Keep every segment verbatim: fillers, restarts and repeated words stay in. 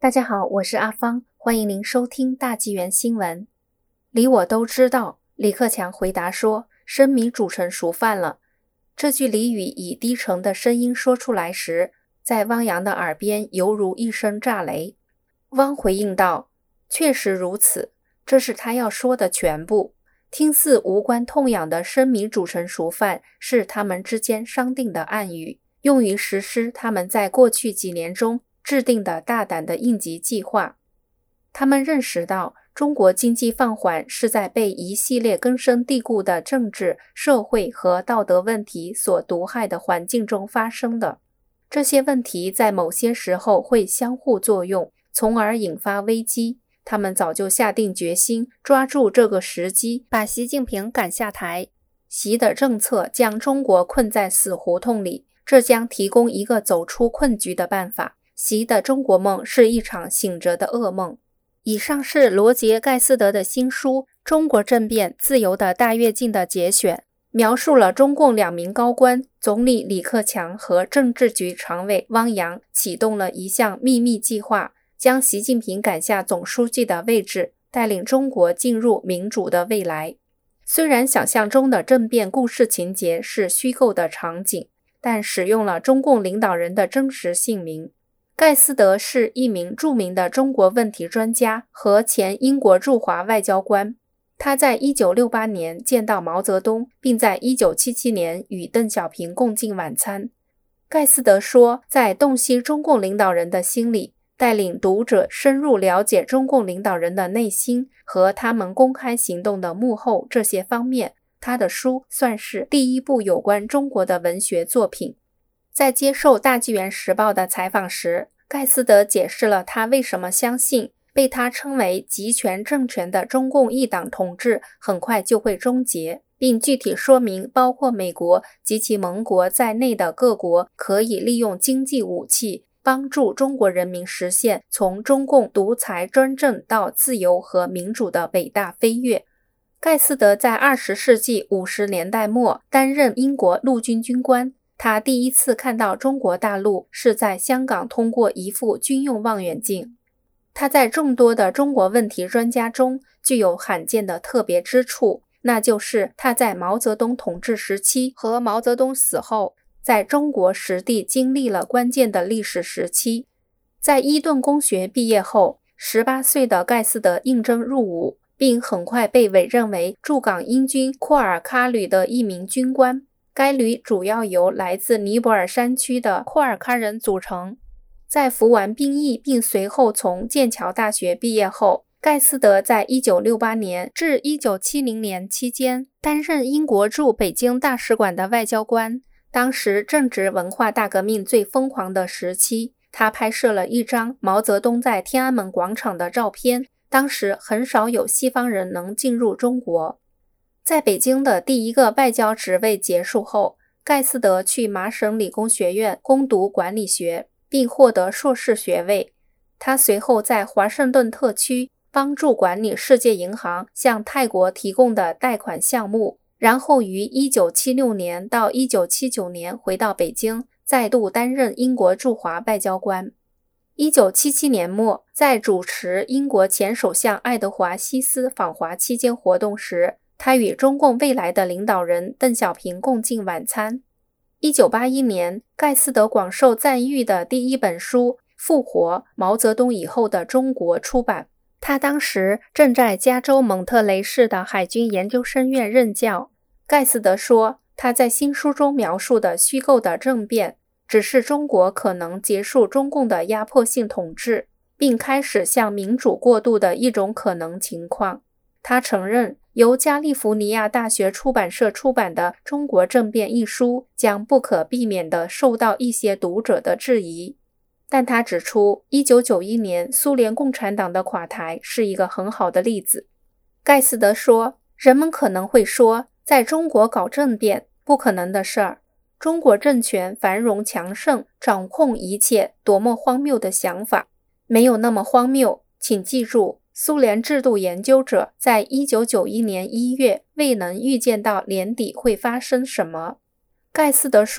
大家好，我是阿芳，欢迎您收听大纪元新闻。你我都知道，李克强回答说，生米煮成熟饭了。这句俚语以低沉的声音说出来时，在汪洋的耳边犹如一声炸雷。汪回应道，确实如此，这是他要说的全部。听似无关痛痒的生米煮成熟饭是他们之间商定的暗语，用于实施他们在过去几年中制定的大胆的应急计划。他们认识到，中国经济放缓是在被一系列根深蒂固的政治、社会和道德问题所毒害的环境中发生的。这些问题在某些时候会相互作用，从而引发危机。他们早就下定决心，抓住这个时机，把习近平赶下台。习的政策将中国困在死胡同里，这将提供一个走出困局的办法。习的中国梦是一场醒着的噩梦。以上是罗杰·盖斯德的新书《中国政变：自由的大跃进》的节选，描述了中共两名高官，总理李克强和政治局常委汪洋启动了一项秘密计划，将习近平赶下总书记的位置，带领中国进入民主的未来。虽然想象中的政变故事情节是虚构的场景，但使用了中共领导人的真实姓名。盖斯德是一名著名的中国问题专家和前英国驻华外交官。他在一九六八年见到毛泽东，并在一九七七年与邓小平共进晚餐。盖斯德说，在洞悉中共领导人的心理，带领读者深入了解中共领导人的内心和他们公开行动的幕后这些方面，他的书算是第一部有关中国的文学作品。在接受大纪元时报的采访时，盖斯德解释了他为什么相信被他称为集权政权的中共一党统治很快就会终结，并具体说明包括美国及其盟国在内的各国可以利用经济武器帮助中国人民实现从中共独裁专政到自由和民主的伟大飞跃。盖斯德在二十世纪五十年代末担任英国陆军军官，他第一次看到中国大陆是在香港通过一副军用望远镜。他在众多的中国问题专家中具有罕见的特别之处，那就是他在毛泽东统治时期和毛泽东死后，在中国实地经历了关键的历史时期。在伊顿公学毕业后，十八岁的盖斯德应征入伍，并很快被委任为驻港英军库尔喀旅的一名军官。该旅主要由来自尼泊尔山区的库尔喀人组成。在服完兵役并随后从剑桥大学毕业后，盖斯德在一九六八年至一九七零年期间担任英国驻北京大使馆的外交官。当时正值文化大革命最疯狂的时期，他拍摄了一张毛泽东在天安门广场的照片。当时很少有西方人能进入中国。在北京的第一个外交职位结束后，盖斯德去麻省理工学院攻读管理学，并获得硕士学位。他随后在华盛顿特区帮助管理世界银行向泰国提供的贷款项目，然后于一九七六年到一九七九年回到北京，再度担任英国驻华外交官。一九七七年末，在主持英国前首相爱德华西斯访华期间活动时，他与中共未来的领导人邓小平共进晚餐。一九八一年，盖斯德广受赞誉的第一本书《复活：毛泽东以后的中国》出版。他当时正在加州蒙特雷市的海军研究生院任教。盖斯德说，他在新书中描述的虚构的政变，只是中国可能结束中共的压迫性统治，并开始向民主过渡的一种可能情况。他承认，由加利福尼亚大学出版社出版的《中国政变》一书将不可避免地受到一些读者的质疑，但他指出，一九九一年苏联共产党的垮台是一个很好的例子。盖斯德说，人们可能会说，在中国搞政变，不可能的事儿。中国政权繁荣强盛，掌控一切，多么荒谬的想法。没有那么荒谬，请记住，苏联制度研究者在一九九一年一月未能预见到年底会发生什么。盖斯德说，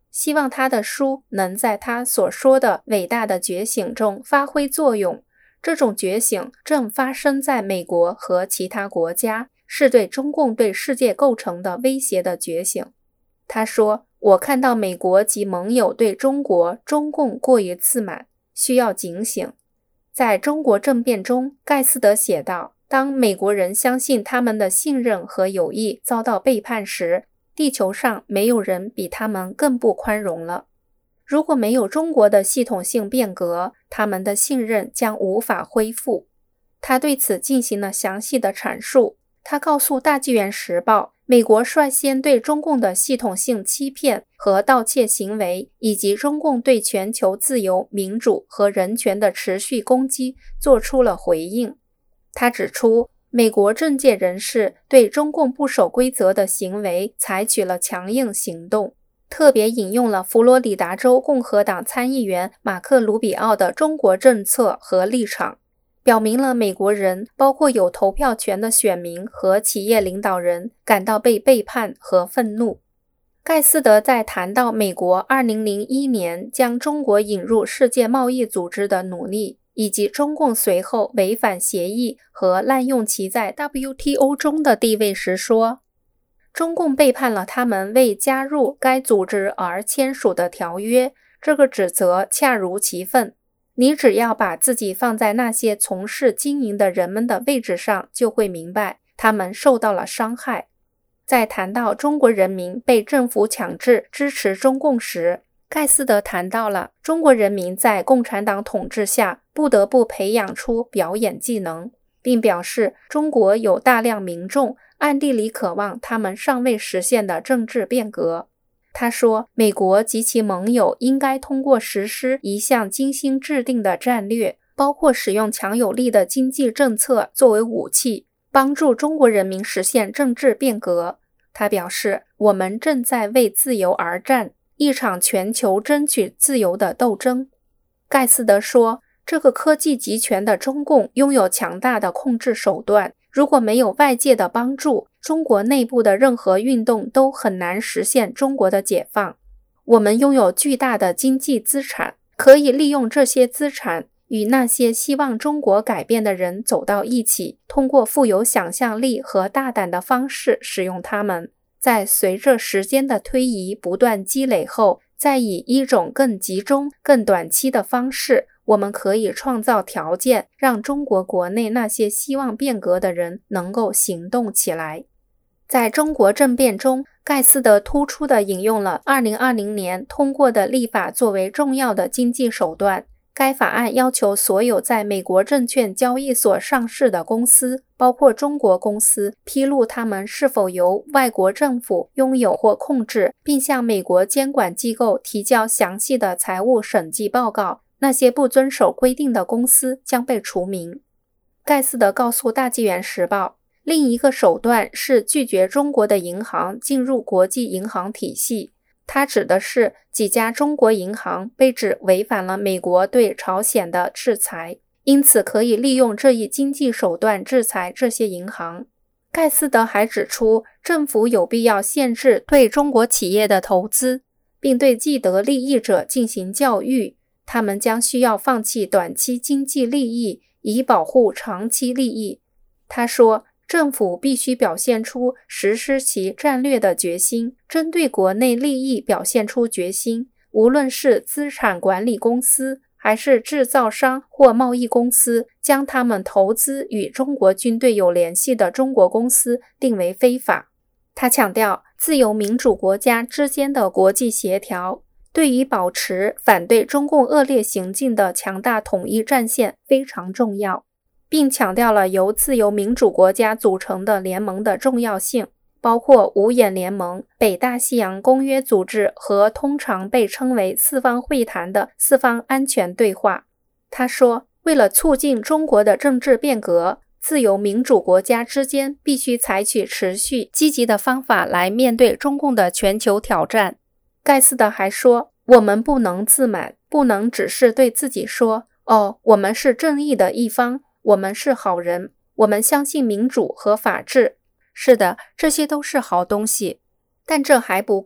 希望他的书能在他所说的伟大的觉醒中发挥作用。这种觉醒正发生在美国和其他国家，是对中共对世界构成的威胁的觉醒。他说，我看到美国及盟友对中国、中共过于自满，需要警醒。在中国政变中，盖斯德写道，当美国人相信他们的信任和友谊遭到背叛时，地球上没有人比他们更不宽容了。如果没有中国的系统性变革，他们的信任将无法恢复。他对此进行了详细的阐述。他告诉大纪元时报，美国率先对中共的系统性欺骗和盗窃行为，以及中共对全球自由、民主和人权的持续攻击做出了回应。他指出，美国政界人士对中共不守规则的行为采取了强硬行动，特别引用了佛罗里达州共和党参议员马克·卢比奥的中国政策和立场，表明了美国人，包括有投票权的选民和企业领导人，感到被背叛和愤怒。盖斯德在谈到美国二零零一年将中国引入世界贸易组织的努力，以及中共随后违反协议和滥用其在 W T O 中的地位时说，中共背叛了他们为加入该组织而签署的条约，这个指责恰如其分。你只要把自己放在那些从事经营的人们的位置上，就会明白他们受到了伤害。在谈到中国人民被政府强制支持中共时，盖斯德谈到了中国人民在共产党统治下不得不培养出表演技能，并表示中国有大量民众暗地里渴望他们尚未实现的政治变革。他说，美国及其盟友应该通过实施一项精心制定的战略，包括使用强有力的经济政策作为武器，帮助中国人民实现政治变革。他表示，我们正在为自由而战，一场全球争取自由的斗争。盖斯德说，这个科技集权的中共拥有强大的控制手段，如果没有外界的帮助，中国内部的任何运动都很难实现中国的解放。我们拥有巨大的经济资产，可以利用这些资产与那些希望中国改变的人走到一起，通过富有想象力和大胆的方式使用它们，在随着时间的推移不断积累后，再以一种更集中、更短期的方式，我们可以创造条件，让中国国内那些希望变革的人能够行动起来。在中国政变中，盖斯德突出地引用了二零二零年通过的立法作为重要的经济手段。该法案要求所有在美国证券交易所上市的公司，包括中国公司，披露他们是否由外国政府拥有或控制，并向美国监管机构提交详细的财务审计报告。那些不遵守规定的公司将被除名。盖斯德告诉大纪元时报，另一个手段是拒绝中国的银行进入国际银行体系。他指的是几家中国银行被指违反了美国对朝鲜的制裁，因此可以利用这一经济手段制裁这些银行。盖斯德还指出，政府有必要限制对中国企业的投资，并对既得利益者进行教育，他们将需要放弃短期经济利益，以保护长期利益。他说，政府必须表现出实施其战略的决心，针对国内利益表现出决心，无论是资产管理公司还是制造商或贸易公司，将他们投资与中国军队有联系的中国公司定为非法。他强调，自由民主国家之间的国际协调对于保持反对中共恶劣行径的强大统一战线非常重要，并强调了由自由民主国家组成的联盟的重要性，包括五眼联盟、北大西洋公约组织和通常被称为四方会谈的四方安全对话。他说，为了促进中国的政治变革，自由民主国家之间必须采取持续积极的方法来面对中共的全球挑战。盖斯德还说，我们不能自满，不能只是对自己说，哦，我们是正义的一方，我们是好人，我们相信民主和法治。是的，这些都是好东西，但这还不够。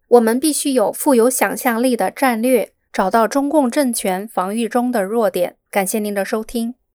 我们必须有富有想象力的战略，找到中共政权防御中的弱点。感谢您的收听。